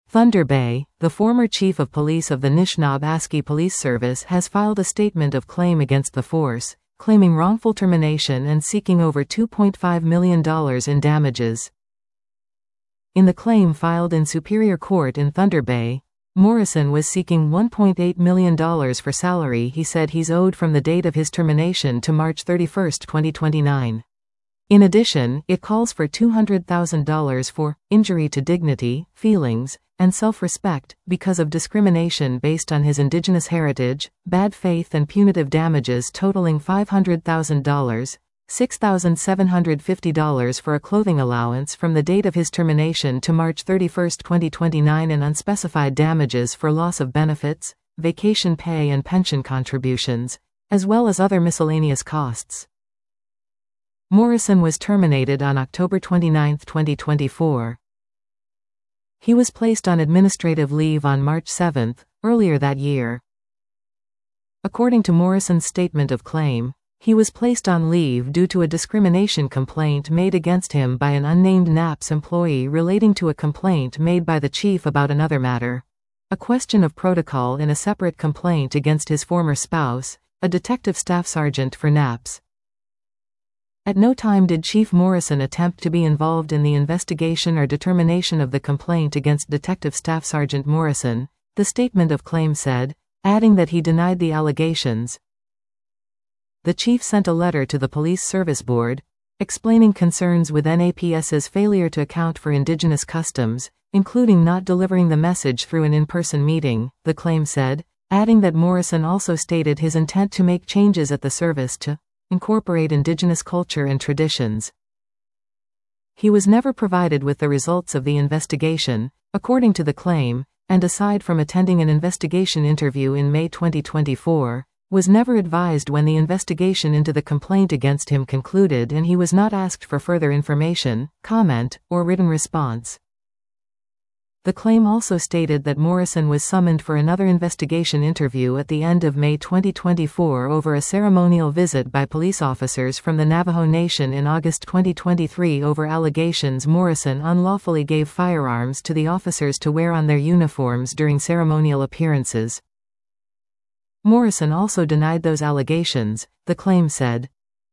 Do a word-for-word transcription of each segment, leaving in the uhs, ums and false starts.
Thunder Bay, the former chief of police of the Nishnawbe Police Service, has filed a statement of claim against the force, claiming wrongful termination and seeking over two point five million dollars in damages. In the claim filed in Superior Court in Thunder Bay, Morrison was seeking one point eight million dollars for salary he said he's owed from the date of his termination to March thirty-first, twenty twenty-nine. In addition, it calls for two hundred thousand dollars for injury to dignity, feelings, and self-respect because of discrimination based on his indigenous heritage, bad faith and punitive damages totaling five hundred thousand dollars, six thousand seven hundred fifty dollars for a clothing allowance from the date of his termination to March thirty-first, twenty twenty-nine, and unspecified damages for loss of benefits, vacation pay and pension contributions, as well as other miscellaneous costs. Morrison was terminated on October twenty-ninth, twenty twenty-four. He was placed on administrative leave on March seventh, earlier that year. According to Morrison's statement of claim, he was placed on leave due to a discrimination complaint made against him by an unnamed N A P S employee relating to a complaint made by the chief about another matter. A question of protocol in a separate complaint against his former spouse, a detective staff sergeant for N A P S. At no time did Chief Morrison attempt to be involved in the investigation or determination of the complaint against Detective Staff Sergeant Morrison, the statement of claim said, adding that he denied the allegations. The chief sent a letter to the Police Service Board, explaining concerns with N A P S's failure to account for indigenous customs, including not delivering the message through an in-person meeting, the claim said, adding that Morrison also stated his intent to make changes at the service to incorporate indigenous culture and traditions. He was never provided with the results of the investigation, according to the claim, and aside from attending an investigation interview in May twenty twenty-four, was never advised when the investigation into the complaint against him concluded, and he was not asked for further information, comment, or written response. The claim also stated that Morrison was summoned for another investigation interview at the end of May twenty twenty-four over a ceremonial visit by police officers from the Navajo Nation in August twenty twenty-three over allegations Morrison unlawfully gave firearms to the officers to wear on their uniforms during ceremonial appearances. Morrison also denied those allegations, the claim said.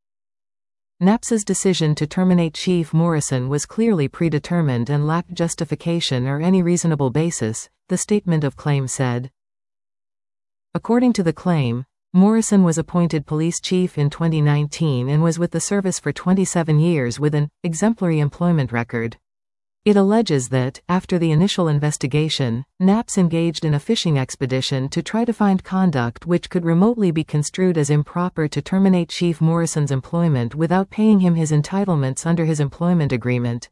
N A P S's decision to terminate Chief Morrison was clearly predetermined and lacked justification or any reasonable basis, the statement of claim said. According to the claim, Morrison was appointed police chief in twenty nineteen and was with the service for twenty-seven years with an exemplary employment record. It alleges that, after the initial investigation, N A P S engaged in a fishing expedition to try to find conduct which could remotely be construed as improper to terminate Chief Morrison's employment without paying him his entitlements under his employment agreement.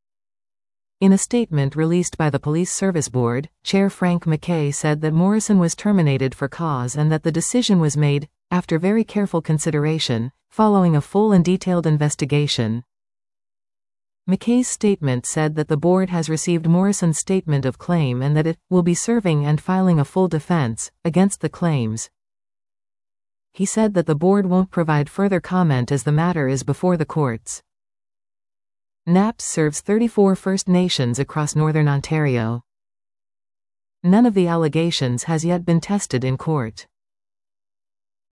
In a statement released by the Police Service Board, Chair Frank McKay said that Morrison was terminated for cause and that the decision was made, after very careful consideration, following a full and detailed investigation. McKay's statement said that the board has received Morrison's statement of claim and that it will be serving and filing a full defense against the claims. He said that the board won't provide further comment as the matter is before the courts. N A P S serves thirty-four First Nations across northern Ontario. None of the allegations has yet been tested in court.